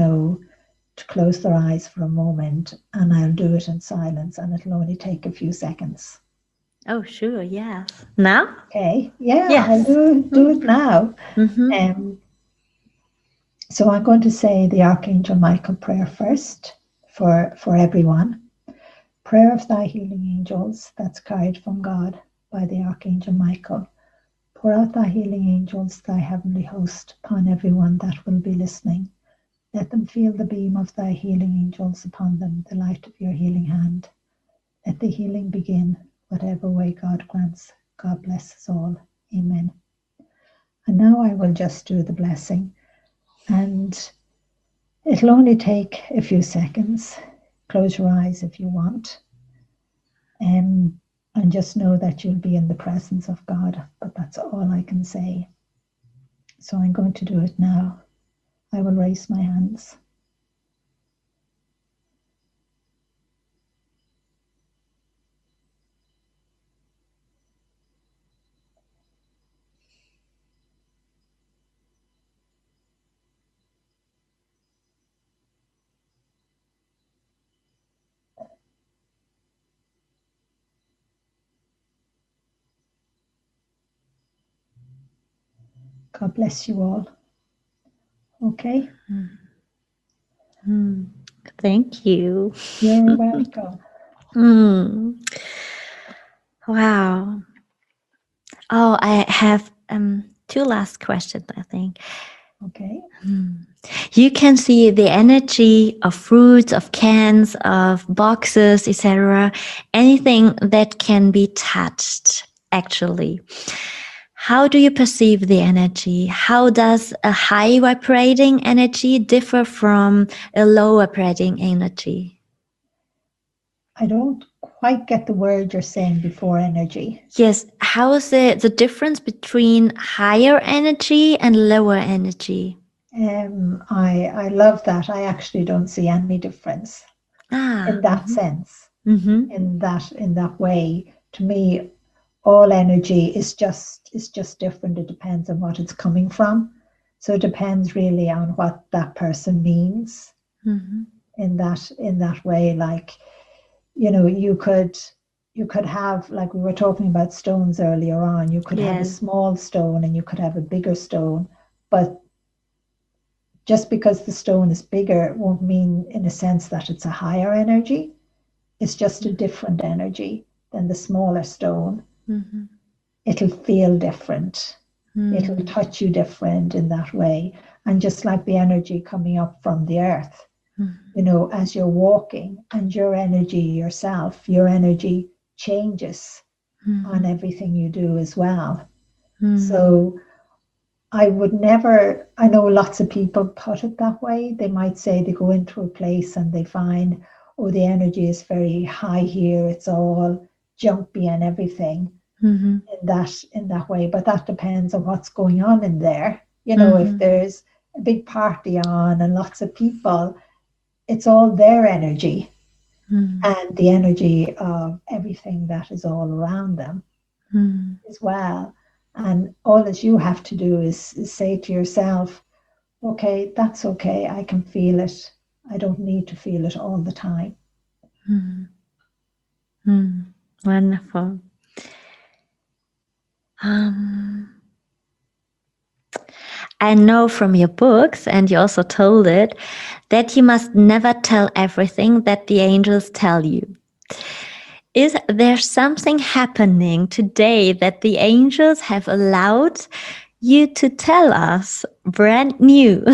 to close their eyes for a moment, and I'll do it in silence, and it'll only take a few seconds. Oh, sure. Yes. Now? Okay, yeah, I'll Yes. do it now. Mm-hmm. Um, so I'm going to say the Archangel Michael prayer first for everyone. Prayer of thy healing angels, that's carried from God by the Archangel Michael. Pour out thy healing angels, thy heavenly host, upon everyone that will be listening. Let them feel the beam of thy healing angels upon them, the light of your healing hand. Let the healing begin, whatever way God grants. God bless us all. Amen. And now I will just do the blessing, and it'll only take a few seconds. Close your eyes if you want. And just know that you'll be in the presence of God. But that's all I can say. So I'm going to do it now. I will raise my hands. God bless you all. Okay? Mm. Thank you. You're welcome. Mm. Wow. Oh, I have two last questions, I think. Okay. You can see the energy of fruits, of cans, of boxes, etc. Anything that can be touched, actually. How do you perceive the energy? How does a high vibrating energy differ from a low vibrating energy? I don't quite get the word you're saying before energy. Yes, how is the difference between higher energy and lower energy? I love that. I actually don't see any difference in Ah, that sense, mm-hmm. in that way. To me, all energy is just different. It depends on what it's coming from. So it depends really on what that person means Mm-hmm. in that way. Like, you could have, like we were talking about stones earlier on, you could have a Yes. small stone and you could have a bigger stone, but just because the stone is bigger won't mean in a sense that it's a higher energy. It's just a different energy than the smaller stone. Mm-hmm. It'll feel different. It'll Mm-hmm. touch you different in that way. And just like the energy coming up from the earth, as you're walking and your energy yourself, your energy changes on everything you do as well. So I would never, I know lots of people put it that way. They might say they go into a place and they find, oh, the energy is very high here. It's all jumpy and everything Mm-hmm. in that way. But that depends on what's going on in there. If Mm-hmm. there's a big party on and lots of people, it's all their energy. and the energy of everything that is all around them as well. And all that you have to do is say to yourself, okay, that's okay. I can feel it. I don't need to feel it all the time. Wonderful. I know from your books, and you also told it, that you must never tell everything that the angels tell you. Is there something happening today that the angels have allowed you to tell us, brand new?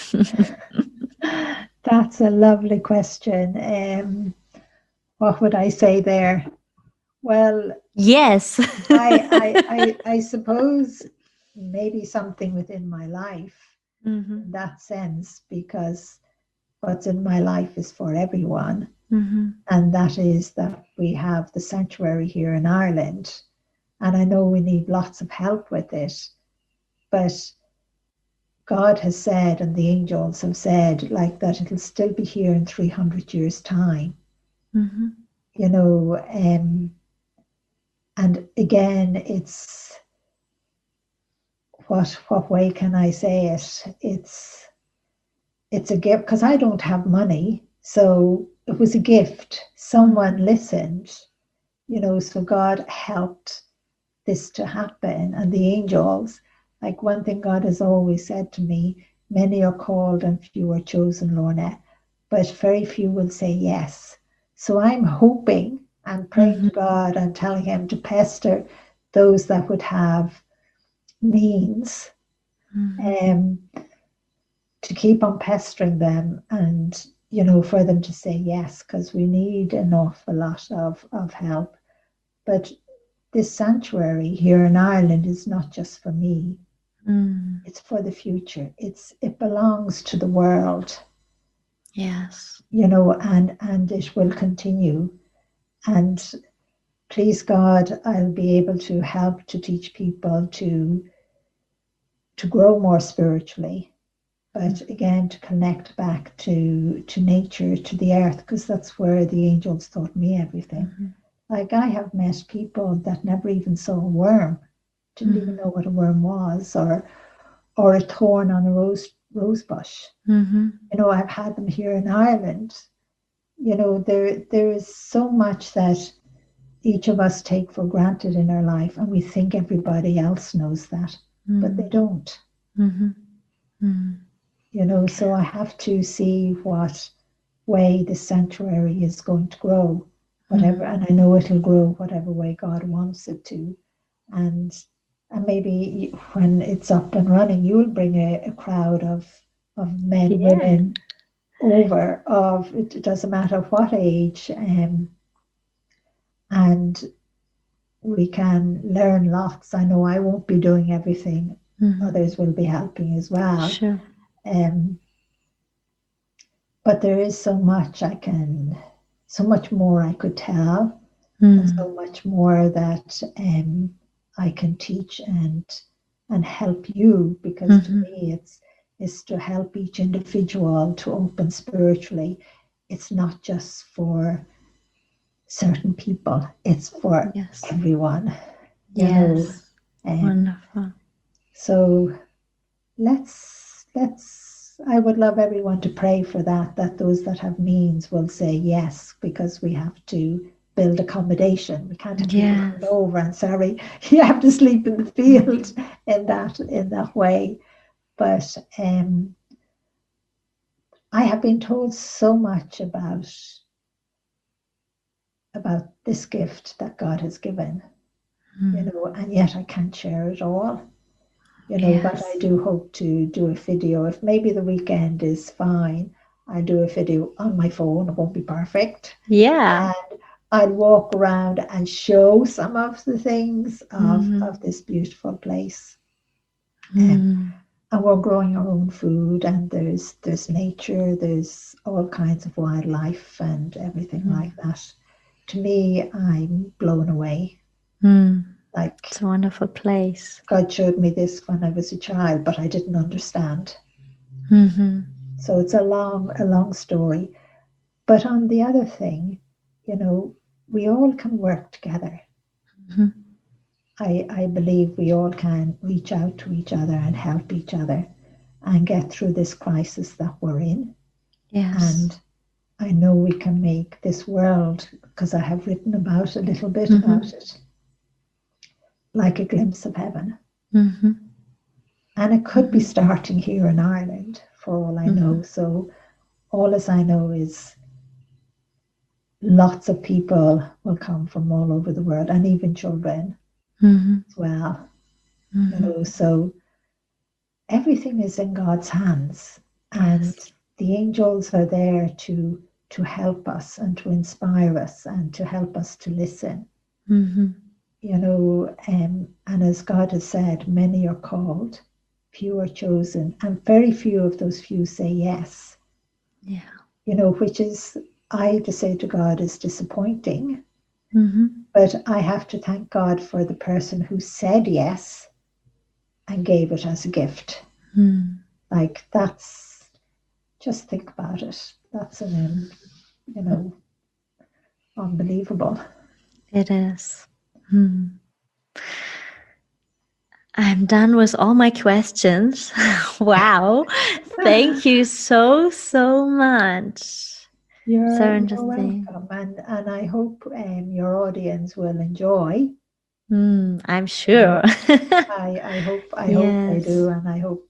That's a lovely question. What would I say there? Well, yes. I suppose maybe something within my life in that sense, because what's in my life is for everyone. And that is that we have the sanctuary here in Ireland. And I know we need lots of help with it. But God has said, and the angels have said, like that it'll still be here in 300 years' time. You know, and again, it's what way can I say it? It's a gift, because I don't have money, so it was a gift. Someone listened, you know, so God helped this to happen. And the angels, like one thing God has always said to me, many are called and few are chosen, Lorna, but very few will say yes. So I'm hoping and praying to God and telling him to pester those that would have means, to keep on pestering them, and you know, for them to say yes, because we need an awful lot of help. But this sanctuary here in Ireland is not just for me. It's for the future. It belongs to the world. Yes. You know, and it will continue. And please God, I'll be able to help to teach people to grow more spiritually, but again, to connect back to nature, to the earth, because that's where the angels taught me everything. Like I have met people that never even saw a worm, didn't even know what a worm was, or a thorn on a rose bush. You know, I've had them here in Ireland. You know, there is so much that each of us take for granted in our life, and we think everybody else knows that, but they don't. You know, so I have to see what way the sanctuary is going to grow, whatever, and I know it'll grow whatever way God wants it to. And maybe when it's up and running, you'll bring a crowd of men, women over, it doesn't matter what age, and we can learn lots. I know I won't be doing everything. Others will be helping as well. Sure. But there is so much so much more I could tell, and so much more that I can teach and help you, because to me it's to help each individual to open spiritually. It's not just for certain people, it's for everyone. You know, wonderful. So let's I would love everyone to pray for that those that have means will say yes, because we have to build accommodation. We can't have people coming over and sorry, you have to sleep in the field in that way. But I have been told so much about this gift that God has given, you know, and yet I can't share it all. You know, but I do hope to do a video. If maybe the weekend is fine, I'll do a video on my phone. It won't be perfect. Yeah. And I'll walk around and show some of the things of this beautiful place. And we're growing our own food, and there's nature, there's all kinds of wildlife and everything like that. To me, I'm blown away. Like, it's a wonderful place. God showed me this when I was a child, but I didn't understand. So it's a long story. But on the other thing, we all can work together. Mhm. I believe we all can reach out to each other and help each other and get through this crisis that we're in. Yes. And I know we can make this world, because I have written about a little bit Mhm. about it, like a glimpse of heaven. Mhm. And it could be Mhm. starting here in Ireland, for all I know. Mhm. So all as I know is lots of people will come from all over the world, and even children Mhm. as well. Mhm. So everything is in God's hands, and Yes. the angels are there to help us and to inspire us and to help us to listen. Mhm. And as God has said, many are called, few are chosen, and very few of those few say yes. Yeah. Which is, I have to say to God, is disappointing. Mhm. But I have to thank God for the person who said yes and gave it as a gift. Mm. Like, that's, just think about it. That's unbelievable. It is. Hmm. I'm done with all my questions. Wow. Thank you so, so much. So You're interesting. welcome, and I hope your audience will enjoy. I'm sure. I hope they do, Yes. and I hope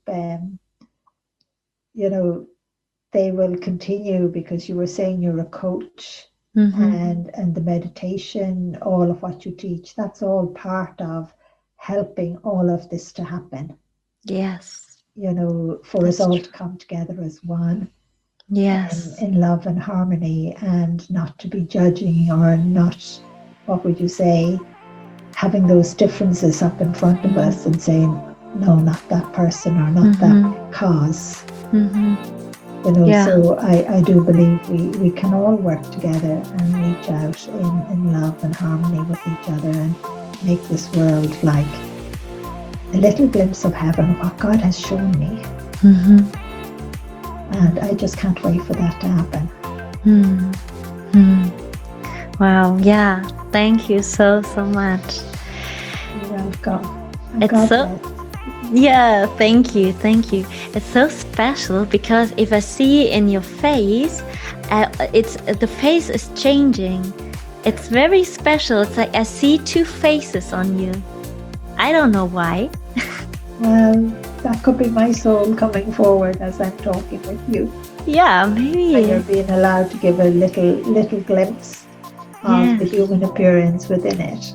you know they will continue, because you were saying you're a coach, Mm-hmm. and the meditation, all of what you teach, that's all part of helping all of this to happen. Yes. For us That's all true. to come together as one, Yes. in love and harmony, and not to be judging, or not, what would you say, having those differences up in front of us and saying, no, not that person, or not Mm-hmm. that cause. Mm-hmm. Yeah. So I do believe we can all work together and reach out in love and harmony with each other, and make this world like a little glimpse of heaven, what God has shown me. Mm-hmm. And I just can't wait for that to happen. Mm-hmm. Wow. Yeah. Thank you so, so much. You're welcome. And It's God so, bless. yeah, thank you, thank you. It's so special because if I see in your face, it's the face is changing. It's very special. It's like I see two faces on you. I don't know why. Well, that could be my soul coming forward as I'm talking with you. Yeah, And maybe. you're being allowed to give a little glimpse of the Yes. human appearance within it.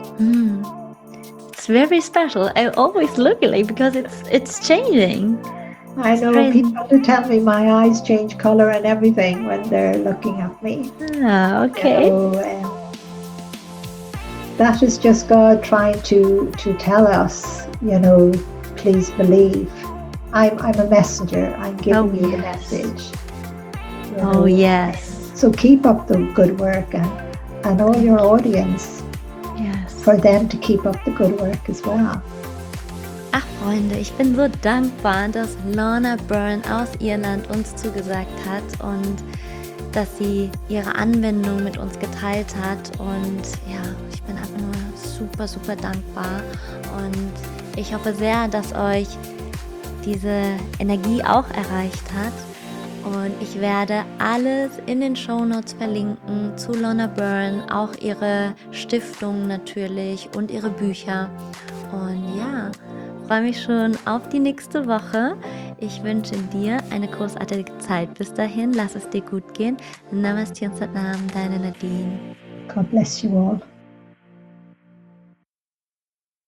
It's very special. I always look at it because it's changing. I It's know crazy. people do tell me my eyes change color and everything when they're looking at me. Ah, okay. That is just God trying to tell us, please believe. I'm a messenger. I'm giving you the message. Oh, yes. So keep up the good work, and all your audience. Yes. For them to keep up the good work as well. Ach Freunde, ich bin so dankbar, dass Lorna Byrne aus Irland uns zugesagt hat und dass sie ihre Anwendung mit uns geteilt hat. Und ja, ich bin einfach nur super, super dankbar. Und ich hoffe sehr, dass euch diese Energie auch erreicht hat. Und ich werde alles in den Shownotes verlinken zu Lorna Byrne, auch ihre Stiftung natürlich und ihre Bücher. Und ja, freue mich schon auf die nächste Woche. Ich wünsche dir eine großartige Zeit. Bis dahin, lass es dir gut gehen. Namaste und Satnam, deine Nadine. God bless you all.